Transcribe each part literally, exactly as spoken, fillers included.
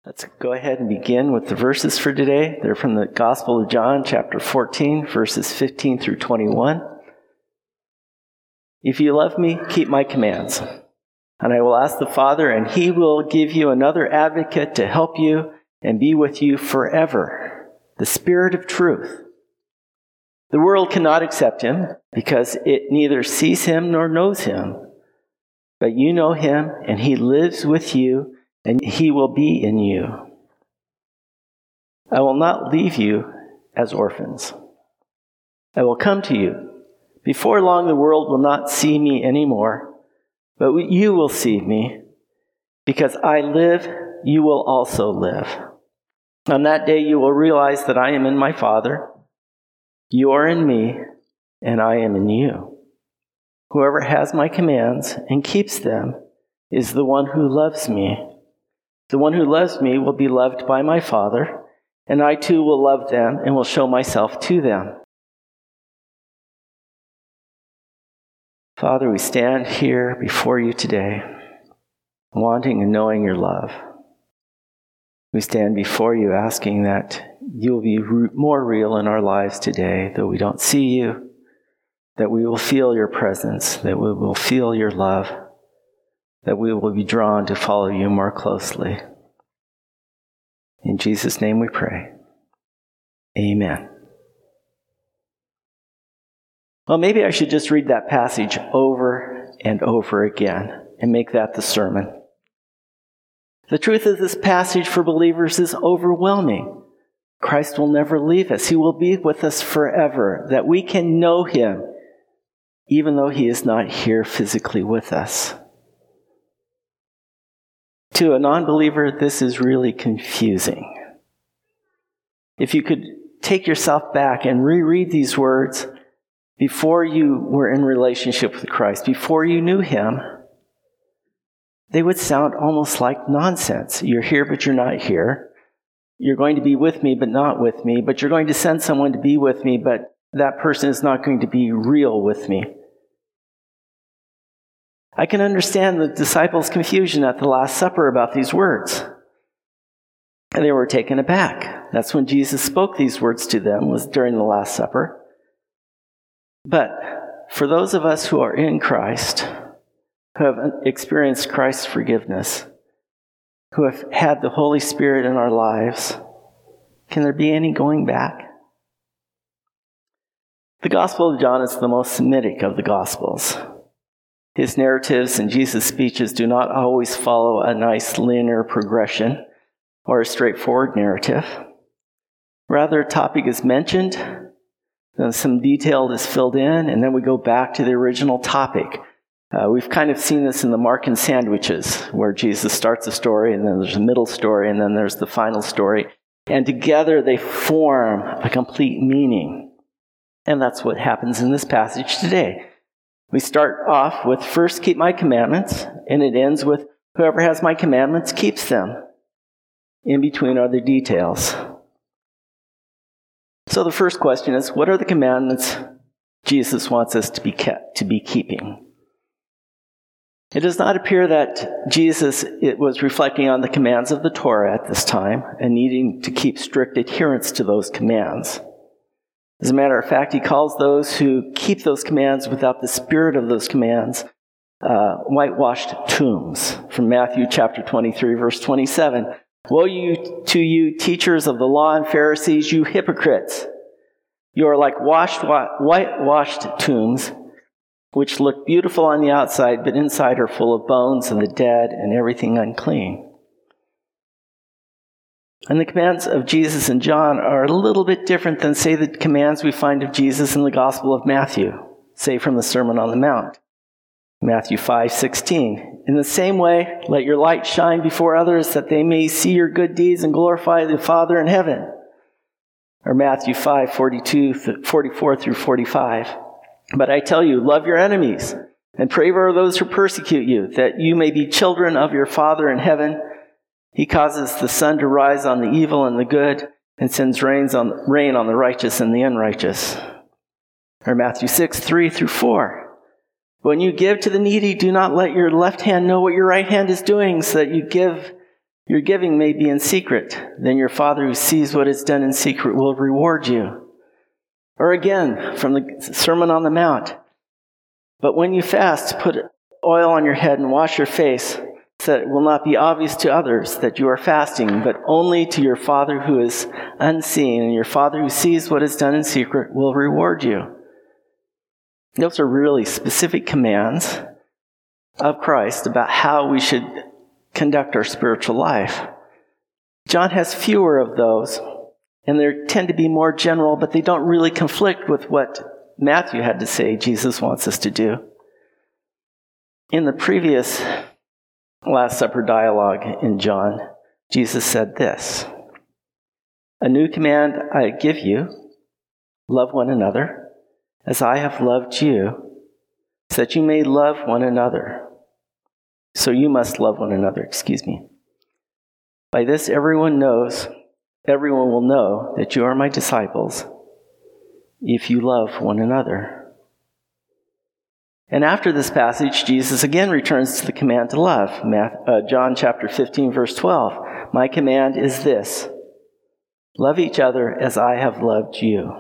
Let's go ahead and begin with the verses for today. They're from the Gospel of John, chapter fourteen, verses fifteen through twenty-one. If you love me, keep my commands. And I will ask the Father, and he will give you another advocate to help you and be with you forever, the Spirit of truth. The world cannot accept him because it neither sees him nor knows him. But you know him, and he lives with you, and he will be in you. I will not leave you as orphans. I will come to you. Before long, the world will not see me anymore, but you will see me. Because I live, you will also live. On that day, you will realize that I am in my Father, you are in me, and I am in you. Whoever has my commands and keeps them is the one who loves me. The one who loves me will be loved by my Father, and I too will love them and will show myself to them. Father, we stand here before you today, wanting and knowing your love. We stand before you asking that you will be more real in our lives today, though we don't see you, that we will feel your presence, that we will feel your love, that we will be drawn to follow you more closely. In Jesus' name we pray. Amen. Well, maybe I should just read that passage over and over again and make that the sermon. The truth of this passage for believers is overwhelming. Christ will never leave us. He will be with us forever, that we can know him, even though he is not here physically with us. To a non-believer, this is really confusing. If you could take yourself back and reread these words before you were in relationship with Christ, before you knew him, they would sound almost like nonsense. You're here, but you're not here. You're going to be with me, but not with me. But you're going to send someone to be with me, but that person is not going to be real with me. I can understand the disciples' confusion at the Last Supper about these words. And they were taken aback. That's when Jesus spoke these words to them, was during the Last Supper. But for those of us who are in Christ, who have experienced Christ's forgiveness, who have had the Holy Spirit in our lives, can there be any going back? The Gospel of John is the most Semitic of the Gospels. His narratives and Jesus' speeches do not always follow a nice linear progression or a straightforward narrative. Rather, a topic is mentioned, then some detail is filled in, and then we go back to the original topic. Uh, we've kind of seen this in the Markan sandwiches, where Jesus starts a story, and then there's a middle story, and then there's the final story. And together they form a complete meaning. And that's what happens in this passage today. We start off with, first, keep my commandments, and it ends with, whoever has my commandments keeps them. In between are the details. So the first question is, what are the commandments Jesus wants us to be kept, to be keeping? It does not appear that Jesus it was reflecting on the commands of the Torah at this time and needing to keep strict adherence to those commands. As a matter of fact, he calls those who keep those commands without the spirit of those commands uh, whitewashed tombs. From Matthew chapter twenty-three, verse twenty-seven. Woe you to you, teachers of the law and Pharisees, you hypocrites! You are like washed, whitewashed tombs, which look beautiful on the outside, but inside are full of bones and the dead and everything unclean. And the commands of Jesus in John are a little bit different than, say, the commands we find of Jesus in the Gospel of Matthew, say from the Sermon on the Mount. Matthew five sixteen. In the same way, let your light shine before others that they may see your good deeds and glorify the Father in heaven. Or Matthew five forty-two, forty-four through forty-five. But I tell you, love your enemies and pray for those who persecute you, that you may be children of your Father in heaven. He causes the sun to rise on the evil and the good, and sends rains on, rain on the righteous and the unrighteous. Or Matthew six, three through four. When you give to the needy, do not let your left hand know what your right hand is doing, so that you give Your giving may be in secret. Then your Father who sees what is done in secret will reward you. Or again, from the Sermon on the Mount. But when you fast, put oil on your head and wash your face, so that it will not be obvious to others that you are fasting, but only to your Father who is unseen. And your Father who sees what is done in secret will reward you. Those are really specific commands of Christ about how we should conduct our spiritual life. John has fewer of those, and they tend to be more general, but they don't really conflict with what Matthew had to say Jesus wants us to do. In the previous Last Supper dialogue in John, Jesus said this, "A new command I give you, love one another, as I have loved you, so that you may love one another." So you must love one another, excuse me. "By this everyone knows, everyone will know that you are my disciples, if you love one another." And after this passage, Jesus again returns to the command to love. John chapter fifteen, verse twelve. "My command is this, love each other as I have loved you."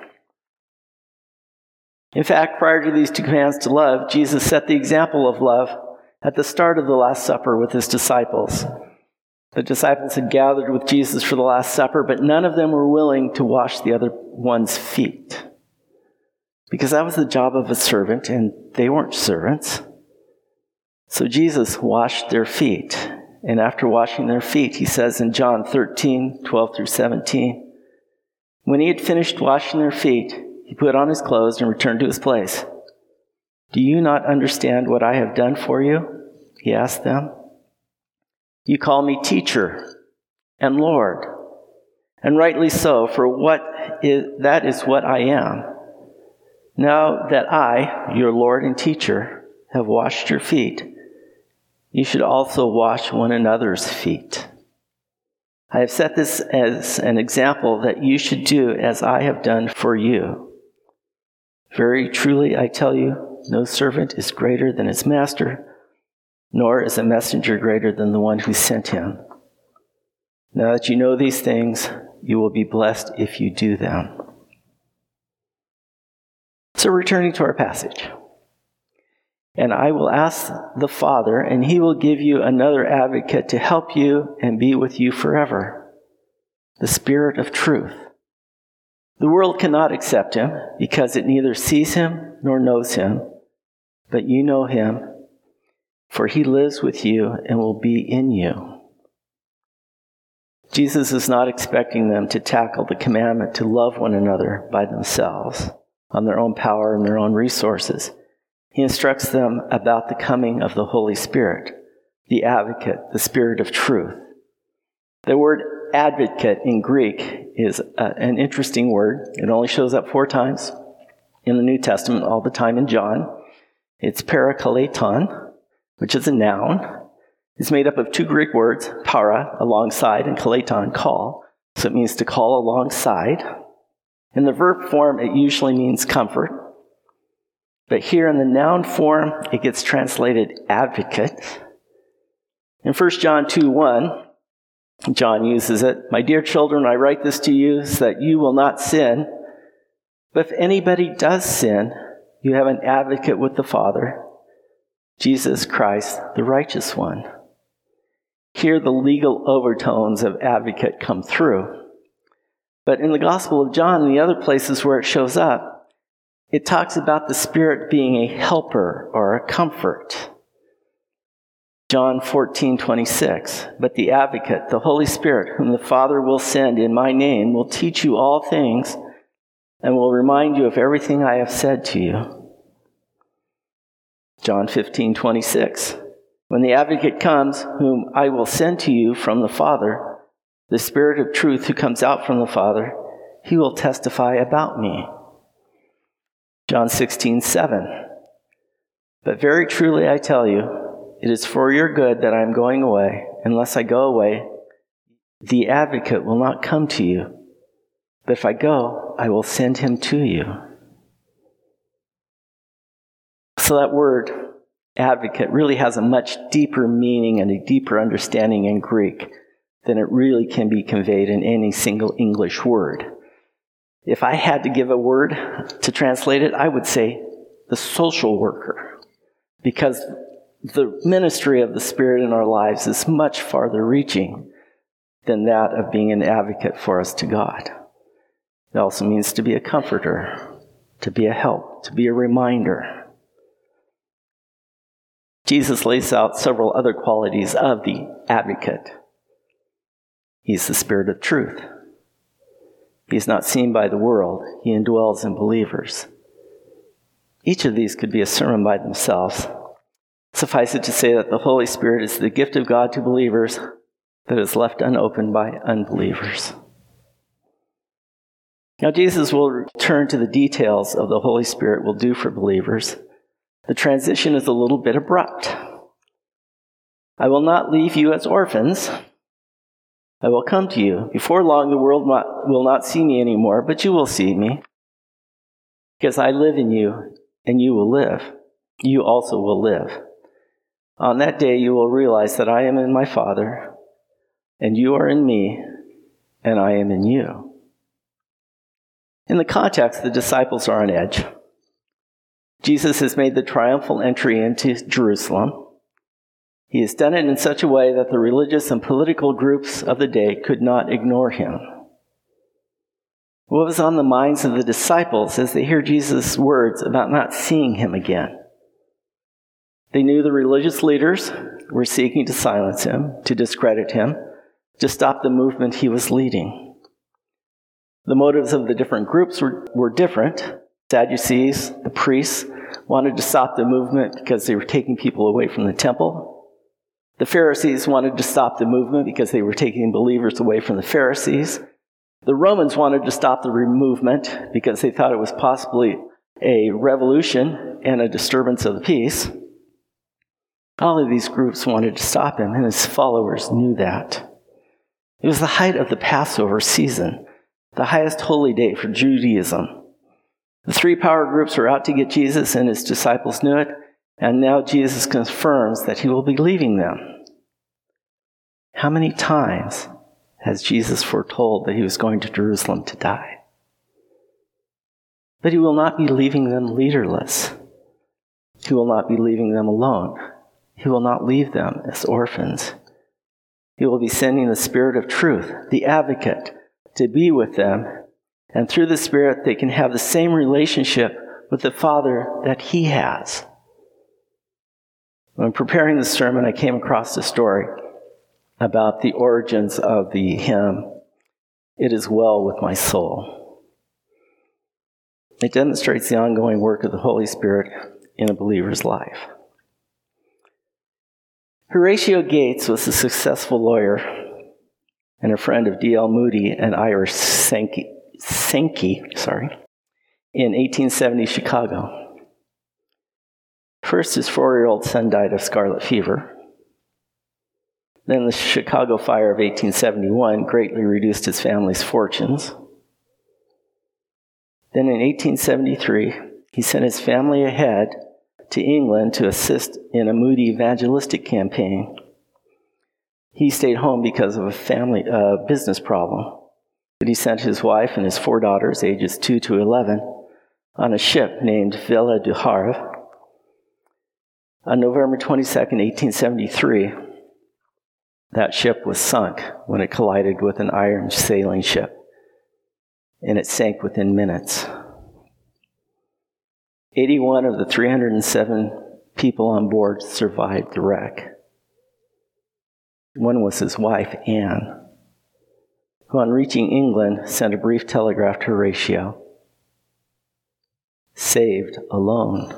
In fact, prior to these two commands to love, Jesus set the example of love at the start of the Last Supper with his disciples. The disciples had gathered with Jesus for the Last Supper, but none of them were willing to wash the other one's feet, because that was the job of a servant, and they weren't servants. So Jesus washed their feet, and after washing their feet, he says in John thirteen, twelve through seventeen, when he had finished washing their feet, he put on his clothes and returned to his place. "Do you not understand what I have done for you?" he asked them. "You call me teacher and Lord, and rightly so, for what is, that is what I am. Now that I, your Lord and teacher, have washed your feet, you should also wash one another's feet. I have set this as an example that you should do as I have done for you. Very truly I tell you, no servant is greater than his master, nor is a messenger greater than the one who sent him. Now that you know these things, you will be blessed if you do them." So returning to our passage. "And I will ask the Father, and he will give you another advocate to help you and be with you forever, the Spirit of truth. The world cannot accept him, because it neither sees him nor knows him, but you know him, for he lives with you and will be in you." Jesus is not expecting them to tackle the commandment to love one another by themselves, on their own power and their own resources. He instructs them about the coming of the Holy Spirit, the advocate, the Spirit of truth. The word advocate in Greek is a, an interesting word. It only shows up four times in the New Testament, all the time in John. It's parakaleton, which is a noun. It's made up of two Greek words, para, alongside, and kaleton, call. So it means to call alongside. In the verb form, it usually means comfort. But here in the noun form, it gets translated advocate. In First John two one, John uses it, "My dear children, I write this to you so that you will not sin. But if anybody does sin, you have an advocate with the Father, Jesus Christ, the righteous one." Here the legal overtones of advocate come through. But in the Gospel of John and the other places where it shows up, it talks about the Spirit being a helper or a comfort. John fourteen twenty-six, "But the advocate, the Holy Spirit, whom the Father will send in my name, will teach you all things and will remind you of everything I have said to you." John fifteen twenty-six, "When the advocate comes, whom I will send to you from the Father, the Spirit of truth who comes out from the Father, he will testify about me." John sixteen seven, "But very truly I tell you, it is for your good that I am going away. Unless I go away, the advocate will not come to you. But if I go, I will send him to you." So that word, advocate, really has a much deeper meaning and a deeper understanding in Greek than it really can be conveyed in any single English word. If I had to give a word to translate it, I would say the social worker, because the ministry of the Spirit in our lives is much farther reaching than that of being an advocate for us to God. It also means to be a comforter, to be a help, to be a reminder. Jesus lays out several other qualities of the advocate. He's the Spirit of truth. He is not seen by the world. He indwells in believers. Each of these could be a sermon by themselves. Suffice it to say that the Holy Spirit is the gift of God to believers that is left unopened by unbelievers. Now, Jesus will return to the details of the Holy Spirit will do for believers. The transition is a little bit abrupt. I will not leave you as orphans. I will come to you. Before long, the world not, will not see me anymore, but you will see me. Because I live in you, and you will live. You also will live. On that day, you will realize that I am in my Father, and you are in me, and I am in you. In the context, the disciples are on edge. Jesus has made the triumphal entry into Jerusalem. He has done it in such a way that the religious and political groups of the day could not ignore him. What was on the minds of the disciples as they hear Jesus' words about not seeing him again? They knew the religious leaders were seeking to silence him, to discredit him, to stop the movement he was leading. The motives of the different groups were, were different. Sadducees, the priests, wanted to stop the movement because they were taking people away from the temple. The Pharisees wanted to stop the movement because they were taking believers away from the Pharisees. The Romans wanted to stop the movement because they thought it was possibly a revolution and a disturbance of the peace. All of these groups wanted to stop him, and his followers knew that. It was the height of the Passover season, the highest holy day for Judaism. The three power groups were out to get Jesus, and his disciples knew it, and now Jesus confirms that he will be leaving them. How many times has Jesus foretold that he was going to Jerusalem to die? But he will not be leaving them leaderless. He will not be leaving them alone. He will not leave them as orphans. He will be sending the Spirit of truth, the advocate, to be with them, and through the Spirit they can have the same relationship with the Father that he has. When preparing this sermon, I came across a story about the origins of the hymn, "It Is Well With My Soul." It demonstrates the ongoing work of the Holy Spirit in a believer's life. Horatio Gates was a successful lawyer and a friend of D L Moody and Ira Sankey, Sankey sorry, in eighteen seventy Chicago. First, his four-year-old son died of scarlet fever. Then the Chicago fire of eighteen seventy-one greatly reduced his family's fortunes. Then in eighteen seventy-three, he sent his family ahead to England to assist in a Moody evangelistic campaign. He stayed home because of a family uh, business problem, but he sent his wife and his four daughters, ages two to eleven, on a ship named Villa du Havre. On November twenty-second, eighteen seventy-three, that ship was sunk when it collided with an iron sailing ship, and it sank within minutes. eighty-one of the three hundred seven people on board survived the wreck. One was his wife, Anne, who on reaching England sent a brief telegraph to Horatio. Saved alone.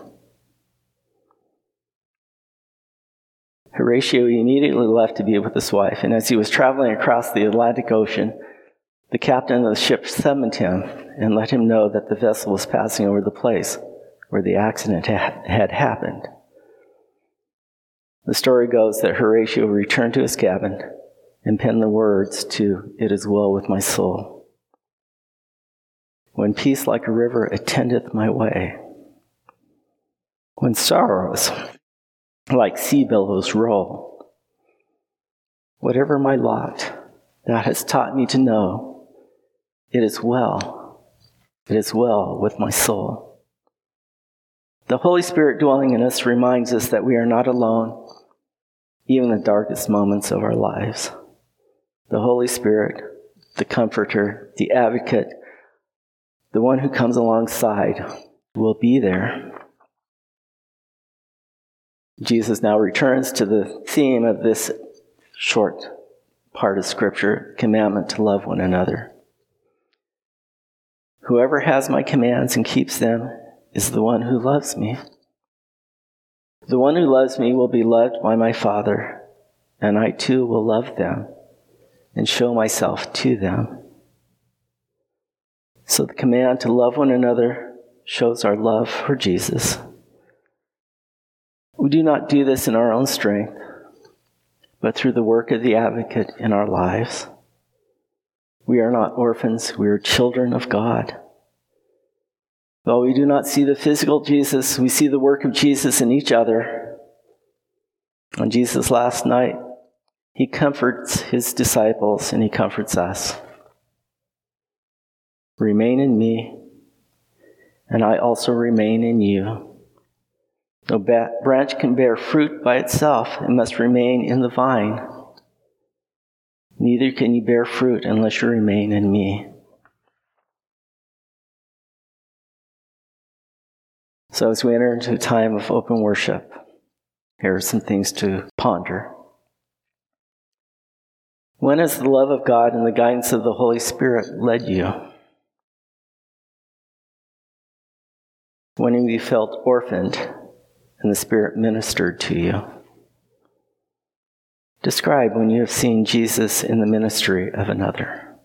Horatio immediately left to be with his wife, and as he was traveling across the Atlantic Ocean, the captain of the ship summoned him and let him know that the vessel was passing over the place where the accident ha- had happened. The story goes that Horatio returned to his cabin and penned the words to "It Is Well With My Soul." When peace like a river attendeth my way, when sorrows like sea billows roll, whatever my lot, Thou hast taught me to know it is well, it is well with my soul. The Holy Spirit dwelling in us reminds us that we are not alone, even in the darkest moments of our lives. The Holy Spirit, the Comforter, the Advocate, the one who comes alongside, will be there. Jesus now returns to the theme of this short part of Scripture, commandment to love one another. Whoever has my commands and keeps them is the one who loves me. The one who loves me will be loved by my Father, and I too will love them and show myself to them. So the command to love one another shows our love for Jesus. We do not do this in our own strength, but through the work of the Advocate in our lives. We are not orphans, we are children of God. Though we do not see the physical Jesus, we see the work of Jesus in each other. On Jesus' last night, he comforts his disciples and he comforts us. Remain in me, and I also remain in you. No branch can bear fruit by itself, it must remain in the vine. Neither can you bear fruit unless you remain in me. So as we enter into a time of open worship, here are some things to ponder. When has the love of God and the guidance of the Holy Spirit led you? When have you felt orphaned and the Spirit ministered to you? Describe when you have seen Jesus in the ministry of another.